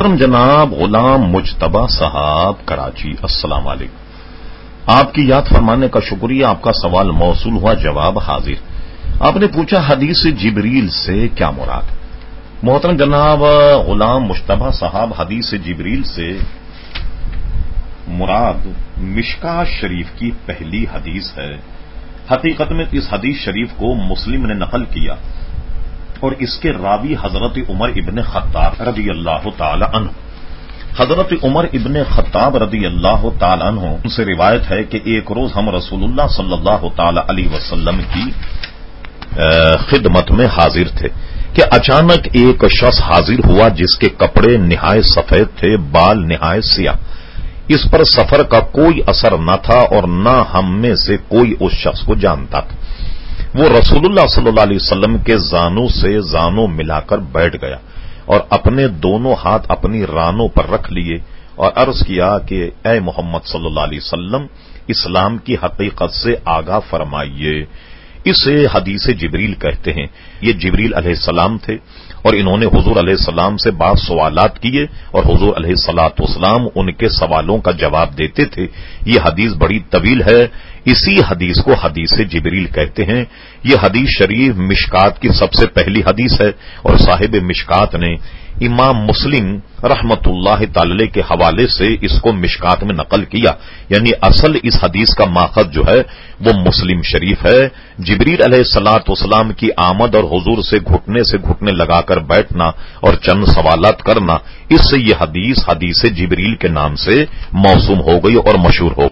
محترم جناب غلام مجتبی صاحب کراچی، السلام علیکم۔ آپ کی یاد فرمانے کا شکریہ، آپ کا سوال موصول ہوا، جواب حاضر۔ آپ نے پوچھا حدیث جبریل سے کیا مراد؟ محترم جناب غلام مجتبی صاحب، حدیث جبریل سے مراد مشکاۃ شریف کی پہلی حدیث ہے۔ حقیقت میں اس حدیث شریف کو مسلم نے نقل کیا اور اس کے راوی حضرت عمر ابن خطاب رضی اللہ تعالی عنہ۔ حضرت عمر ابن خطاب رضی اللہ تعالی عنہ ان سے روایت ہے کہ ایک روز ہم رسول اللہ صلی اللہ تعالی علیہ وسلم کی خدمت میں حاضر تھے کہ اچانک ایک شخص حاضر ہوا جس کے کپڑے نہایت سفید تھے، بال نہایت سیاہ۔ اس پر سفر کا کوئی اثر نہ تھا اور نہ ہم میں سے کوئی اس شخص کو جانتا تھا۔ وہ رسول اللہ صلی اللہ علیہ وسلم کے زانوں سے زانوں ملا کر بیٹھ گیا اور اپنے دونوں ہاتھ اپنی رانوں پر رکھ لیے اور عرض کیا کہ اے محمد صلی اللہ علیہ وسلم، اسلام کی حقیقت سے آگاہ فرمائیے۔ اسے حدیث جبریل کہتے ہیں۔ یہ جبریل علیہ السلام تھے اور انہوں نے حضور علیہ السلام سے بعض سوالات کیے اور حضور علیہ الصلوۃ والسلام ان کے سوالوں کا جواب دیتے تھے۔ یہ حدیث بڑی طویل ہے، اسی حدیث کو حدیث جبریل کہتے ہیں۔ یہ حدیث شریف مشکات کی سب سے پہلی حدیث ہے اور صاحب مشکات نے امام مسلم رحمت اللہ تعالی کے حوالے سے اس کو مشکات میں نقل کیا، یعنی اصل اس حدیث کا ماخذ جو ہے وہ مسلم شریف ہے۔ جبریل علیہ الصلوۃ والسلام کی آمد اور حضور سے گھٹنے لگا کر بیٹھنا اور چند سوالات کرنا، اس سے یہ حدیث جبریل کے نام سے موسوم ہو گئی اور مشہور ہو گئی۔